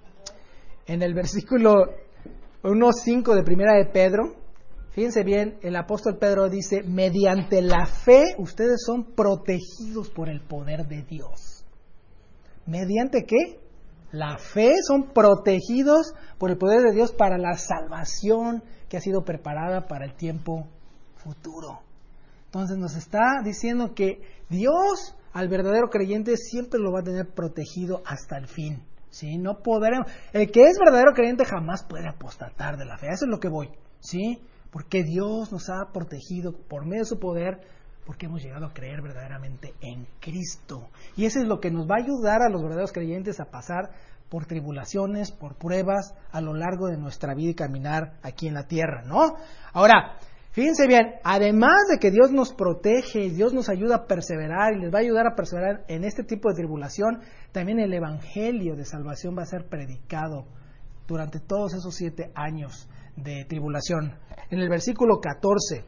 en el versículo 1:5 de primera de Pedro, fíjense bien, el apóstol Pedro dice, mediante la fe ustedes son protegidos por el poder de Dios. ¿Mediante qué? La fe, son protegidos por el poder de Dios para la salvación que ha sido preparada para el tiempo futuro. Entonces nos está diciendo que Dios al verdadero creyente siempre lo va a tener protegido hasta el fin, ¿sí? No podremos, el que es verdadero creyente jamás puede apostatar de la fe, eso es lo que voy, ¿sí? Porque Dios nos ha protegido por medio de su poder, porque hemos llegado a creer verdaderamente en Cristo. Y eso es lo que nos va a ayudar a los verdaderos creyentes a pasar por tribulaciones, por pruebas a lo largo de nuestra vida y caminar aquí en la tierra, ¿no? Ahora, fíjense bien, además de que Dios nos protege y Dios nos ayuda a perseverar y les va a ayudar a perseverar en este tipo de tribulación, también el evangelio de salvación va a ser predicado durante todos esos 7 años de tribulación. En el versículo 14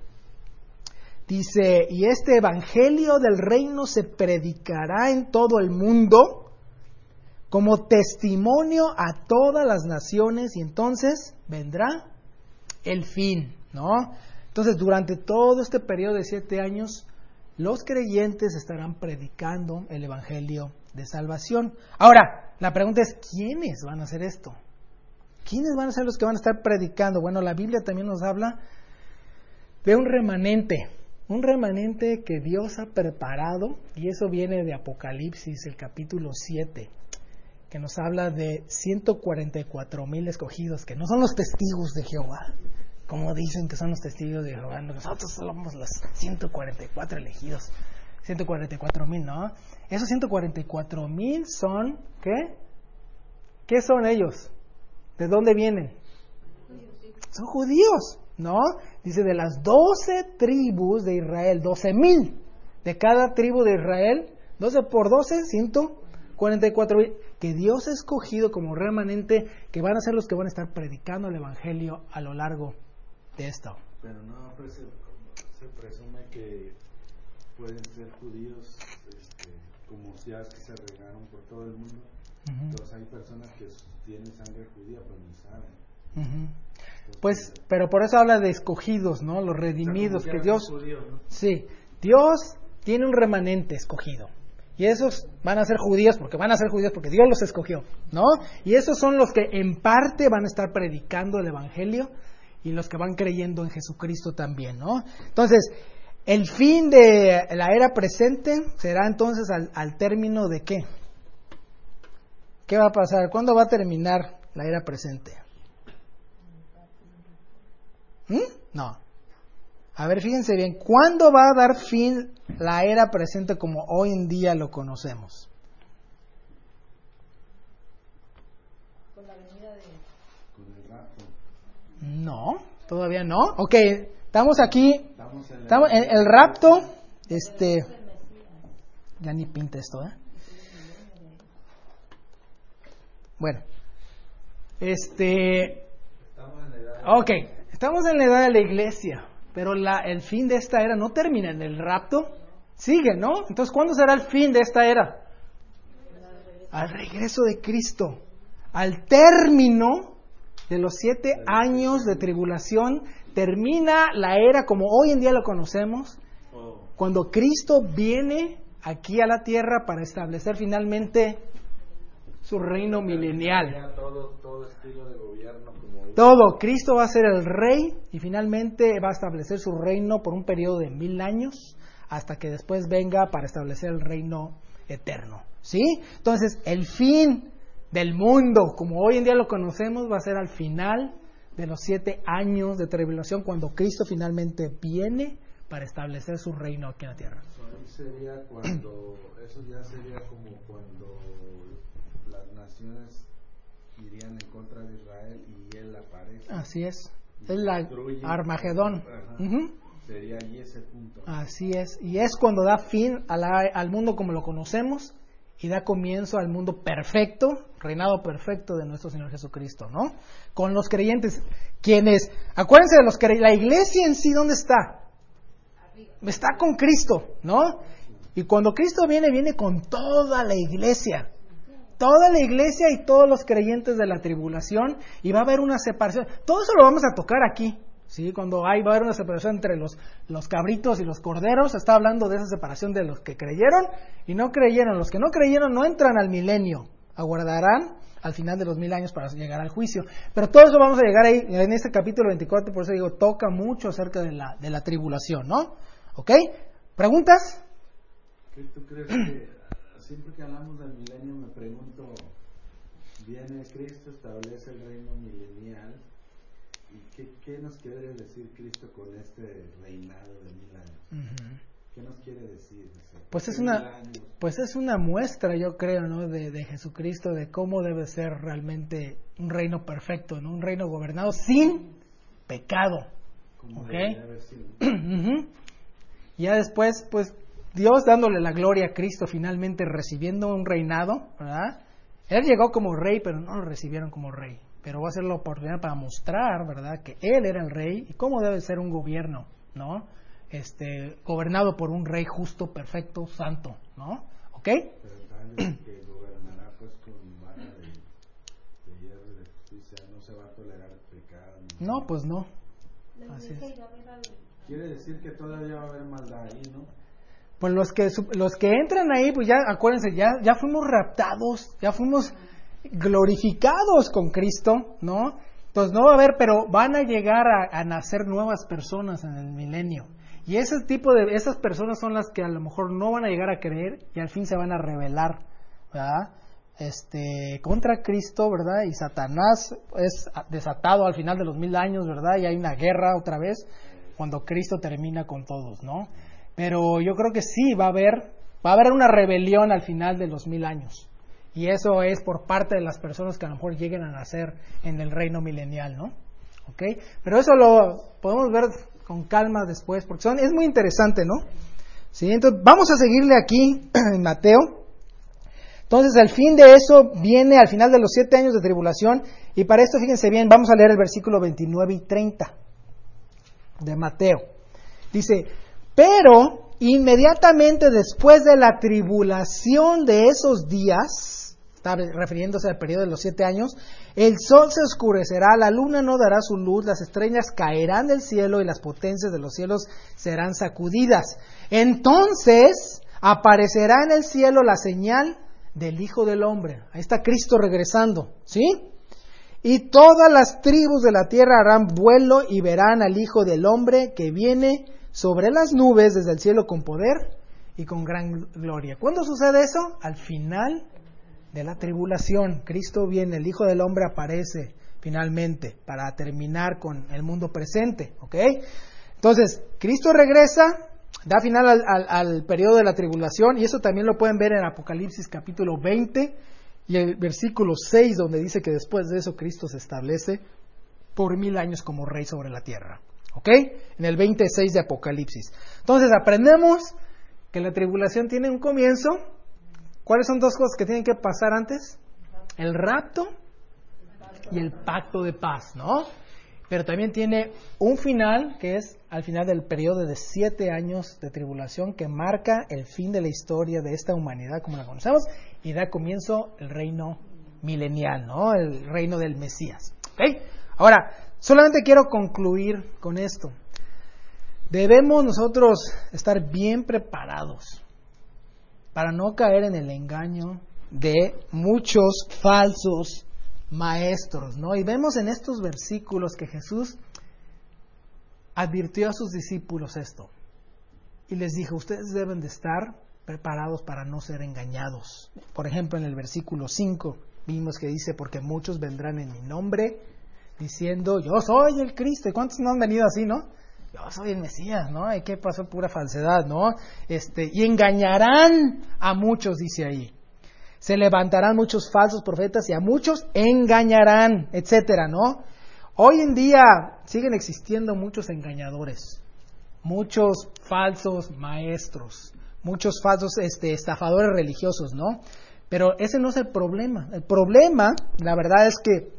dice, y este evangelio del reino se predicará en todo el mundo como testimonio a todas las naciones y entonces vendrá el fin, ¿no? Entonces, durante todo este periodo de 7 años, los creyentes estarán predicando el evangelio de salvación. Ahora, la pregunta es, ¿quiénes van a hacer esto? ¿Quiénes van a ser los que van a estar predicando? Bueno, la Biblia también nos habla de un remanente que Dios ha preparado, y eso viene de Apocalipsis, el capítulo 7, que nos habla de 144,000 escogidos, que no son los testigos de Jehová, como dicen que son los testigos de Jehová. Nosotros somos los 144 elegidos, 144,000, ¿no? Esos 144,000 son, ¿qué? ¿Qué son ellos? ¿De dónde vienen? Son judíos, ¿no? Dice, de las 12 tribus de Israel, 12,000 de cada tribu de Israel, 12 por 12, 144,000, que Dios ha escogido como remanente, que van a ser los que van a estar predicando el evangelio a lo largo de esto. Pero no se presume que pueden ser judíos, como ya que se regaron por todo el mundo. Uh-huh. Entonces hay personas que tienen sangre judía pero ni saben. Uh-huh. Pues, pero por eso habla de escogidos, ¿no? Los redimidos, que Dios, judíos, ¿no? Sí, Dios tiene un remanente escogido. Y esos van a ser judíos porque Dios los escogió, ¿no? Y esos son los que en parte van a estar predicando el evangelio y los que van creyendo en Jesucristo también, ¿no? Entonces, el fin de la era presente será entonces al término de ¿qué? ¿Qué va a pasar? ¿Cuándo va a terminar la era presente? No. A ver, fíjense bien, ¿cuándo va a dar fin la era presente como hoy en día lo conocemos? Con la venida de... Con el rapto. No, todavía no. Ok, estamos aquí. Estamos en el rapto. Ya ni pinta esto, ¿eh? Bueno. Ok, estamos en la edad de la iglesia. Pero el fin de esta era no termina en el rapto, sigue, ¿no? Entonces, ¿cuándo será el fin de esta era? Al regreso de Cristo, al término de los 7 años de tribulación, termina la era como hoy en día lo conocemos, cuando Cristo viene aquí a la tierra para establecer finalmente su reino milenial. Todo estilo de gobierno. Todo, Cristo va a ser el rey y finalmente va a establecer su reino por un periodo de 1000 años hasta que después venga para establecer el reino eterno, ¿sí? Entonces, el fin del mundo, como hoy en día lo conocemos, va a ser al final de los 7 años de tribulación cuando Cristo finalmente viene para establecer su reino aquí en la tierra. Eso ya sería como cuando las naciones irían en contra de Israel y él aparece. Así es. Es la Armagedón. Sería allí ese punto. Así es. Y es cuando da fin al mundo como lo conocemos y da comienzo al mundo perfecto, reinado perfecto de nuestro Señor Jesucristo, ¿no? Con los creyentes, quienes, acuérdense de los que la iglesia en sí, ¿dónde está? Está con Cristo, ¿no? Y cuando Cristo viene con toda la iglesia. Toda la iglesia y todos los creyentes de la tribulación, y va a haber una separación. Todo eso lo vamos a tocar aquí, ¿sí? Cuando va a haber una separación entre los cabritos y los corderos, está hablando de esa separación de los que creyeron y no creyeron. Los que no creyeron no entran al milenio, aguardarán al final de los 1000 años para llegar al juicio. Pero todo eso vamos a llegar ahí en este capítulo 24, por eso digo, toca mucho acerca de la tribulación, ¿no? ¿Ok? ¿Preguntas? ¿Qué tú crees que... Siempre que hablamos del milenio me pregunto, viene Cristo, establece el reino milenial, ¿y qué nos quiere decir Cristo con este reinado de 1000 años? ¿Qué nos quiere decir? Pues es una muestra, yo creo, ¿no? de Jesucristo, de cómo debe ser realmente un reino perfecto, ¿no? Un reino gobernado sin pecado. ¿Okay? Ya después, pues, Dios dándole la gloria a Cristo, finalmente recibiendo un reinado, ¿verdad? Él llegó como rey, pero no lo recibieron como rey. Pero va a ser la oportunidad para mostrar, ¿verdad?, que Él era el rey y cómo debe ser un gobierno, ¿no? Gobernado por un rey justo, perfecto, santo, ¿no? ¿Ok? Pero tal que gobernará pues con vara de hierro y de justicia, no se va a tolerar pecado. No, pues no. Así es. Quiere decir que todavía va a haber maldad ahí, ¿no? Pues los que entran ahí, pues ya, acuérdense, ya fuimos raptados, ya fuimos glorificados con Cristo, ¿no? Entonces no va a haber, pero van a llegar a nacer nuevas personas en el milenio. Y esas personas son las que a lo mejor no van a llegar a creer y al fin se van a rebelar, ¿verdad? Contra Cristo, ¿verdad? Y Satanás es desatado al final de los 1000 años, ¿verdad? Y hay una guerra otra vez cuando Cristo termina con todos, ¿no? Pero yo creo que sí va a haber una rebelión al final de los 1000 años. Y eso es por parte de las personas que a lo mejor lleguen a nacer en el reino milenial, ¿no? ¿Ok? Pero eso lo podemos ver con calma después, porque es muy interesante, ¿no? ¿Sí? Entonces vamos a seguirle aquí en Mateo. Entonces el fin de eso viene al final de los 7 años de tribulación. Y para esto, fíjense bien, vamos a leer el versículo 29 y 30 de Mateo. Dice: pero inmediatamente después de la tribulación de esos días, está refiriéndose al periodo de los 7 años, el sol se oscurecerá, la luna no dará su luz, las estrellas caerán del cielo y las potencias de los cielos serán sacudidas. Entonces aparecerá en el cielo la señal del Hijo del Hombre. Ahí está Cristo regresando, ¿sí? y todas las tribus de la tierra harán vuelo y verán al Hijo del Hombre que viene sobre las nubes desde el cielo con poder y con gran gloria. ¿Cuándo sucede eso? Al final de la tribulación. Cristo viene, el Hijo del Hombre aparece finalmente para terminar con el mundo presente, ¿ok? Entonces, Cristo regresa, da final al periodo de la tribulación, y eso también lo pueden ver en Apocalipsis capítulo 20 y el versículo 6, donde dice que después de eso Cristo se establece por 1000 años como rey sobre la tierra, ¿ok? En el 26 de Apocalipsis. Entonces, aprendemos que la tribulación tiene un comienzo. ¿Cuáles son dos cosas que tienen que pasar antes? El rapto y el pacto de paz, ¿no? Pero también tiene un final, que es al final del periodo de 7 años de tribulación, que marca el fin de la historia de esta humanidad como la conocemos, y da comienzo el reino milenial, ¿no? El reino del Mesías, ¿ok? Ahora, solamente quiero concluir con esto. Debemos nosotros estar bien preparados para no caer en el engaño de muchos falsos maestros, ¿no? Y vemos en estos versículos que Jesús advirtió a sus discípulos esto. Y les dijo, ustedes deben de estar preparados para no ser engañados. Por ejemplo, en el versículo 5 vimos que dice, porque muchos vendrán en mi nombre diciendo, yo soy el Cristo. ¿Y cuántos no han venido así, no? Yo soy el Mesías, ¿no? ¿Y qué pasó? Pura falsedad, ¿no? Y engañarán a muchos, dice ahí. Se levantarán muchos falsos profetas y a muchos engañarán, etcétera, ¿no? Hoy en día siguen existiendo muchos engañadores, muchos falsos maestros, muchos falsos estafadores religiosos, ¿no? Pero ese no es el problema. El problema, la verdad, es que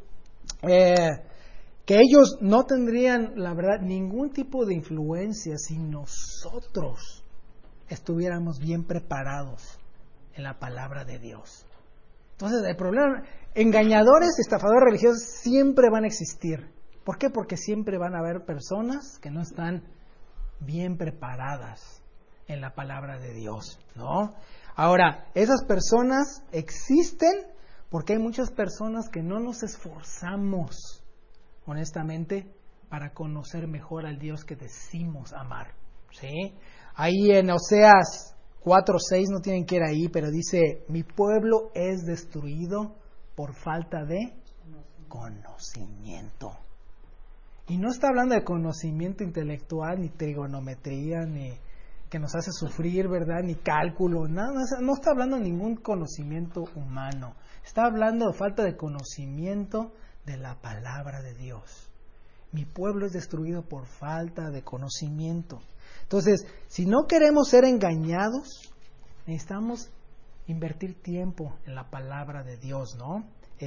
ellos no tendrían, la verdad, ningún tipo de influencia si nosotros estuviéramos bien preparados en la palabra de Dios. Entonces, el problema, engañadores, estafadores religiosos siempre van a existir. ¿Por qué? Porque siempre van a haber personas que no están bien preparadas en la palabra de Dios, ¿no? Ahora, esas personas existen porque hay muchas personas que no nos esforzamos, honestamente, para conocer mejor al Dios que decimos amar, ¿sí? Ahí en Oseas 4:6, no tienen que ir ahí, pero dice, mi pueblo es destruido por falta de conocimiento. Y no está hablando de conocimiento intelectual, ni trigonometría, ni que nos hace sufrir, ¿verdad? Ni cálculo, nada, no está hablando de ningún conocimiento humano. Está hablando de falta de conocimiento de la palabra de Dios. Mi pueblo es destruido por falta de conocimiento. Entonces, si no queremos ser engañados, necesitamos invertir tiempo en la palabra de Dios, ¿no?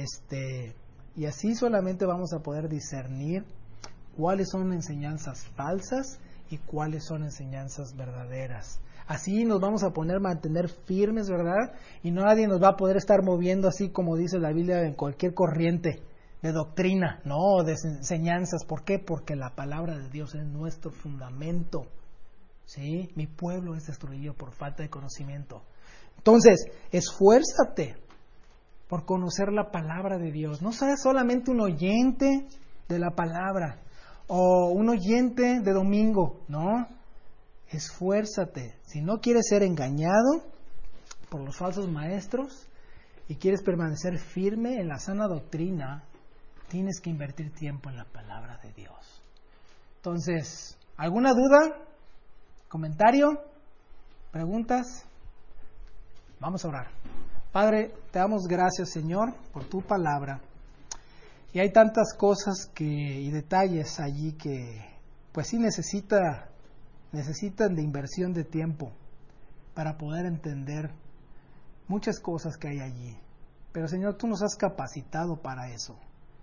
Y así solamente vamos a poder discernir cuáles son enseñanzas falsas y cuáles son enseñanzas verdaderas. Así nos vamos a mantener firmes, ¿verdad? Y nadie nos va a poder estar moviendo así como dice la Biblia en cualquier corriente de doctrina, no, de enseñanzas. ¿Por qué? Porque la palabra de Dios es nuestro fundamento. ¿Sí? Mi pueblo es destruido por falta de conocimiento. Entonces, esfuérzate por conocer la palabra de Dios. No seas solamente un oyente de la palabra o un oyente de domingo, ¿no? Esfuérzate. Si no quieres ser engañado por los falsos maestros y quieres permanecer firme en la sana doctrina, tienes que invertir tiempo en la palabra de Dios. Entonces, ¿alguna duda? ¿Comentario? ¿Preguntas? Vamos a orar. Padre, te damos gracias, Señor, por tu palabra. Y hay tantas cosas y detalles allí que, pues sí necesitan de inversión de tiempo para poder entender muchas cosas que hay allí. Pero, Señor, tú nos has capacitado para eso.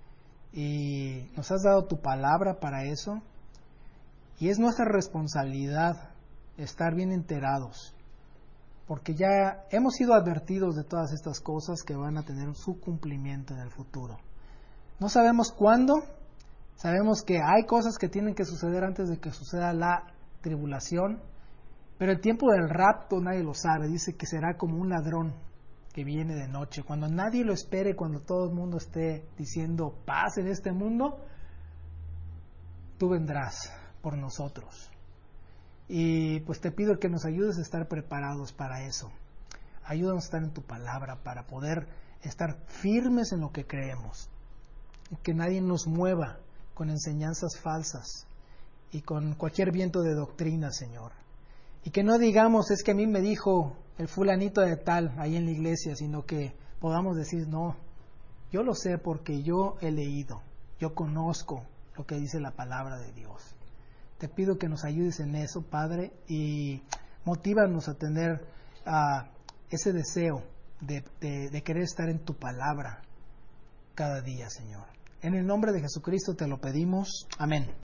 Y nos has dado tu palabra para eso. Y es nuestra responsabilidad estar bien enterados, porque ya hemos sido advertidos de todas estas cosas que van a tener su cumplimiento en el futuro. No sabemos cuándo, sabemos que hay cosas que tienen que suceder antes de que suceda la tribulación, pero el tiempo del rapto nadie lo sabe, dice que será como un ladrón que viene de noche, cuando nadie lo espere, cuando todo el mundo esté diciendo paz en este mundo, tú vendrás por nosotros. Y pues te pido que nos ayudes a estar preparados para eso. Ayúdanos a estar en tu palabra para poder estar firmes en lo que creemos. Y que nadie nos mueva con enseñanzas falsas y con cualquier viento de doctrina, Señor. Y que no digamos, es que a mí me dijo el fulanito de tal ahí en la iglesia, sino que podamos decir, no, yo lo sé porque yo he leído, yo conozco lo que dice la palabra de Dios. Te pido que nos ayudes en eso, Padre, y motívanos a tener ese deseo de querer estar en tu palabra cada día, Señor. En el nombre de Jesucristo te lo pedimos. Amén.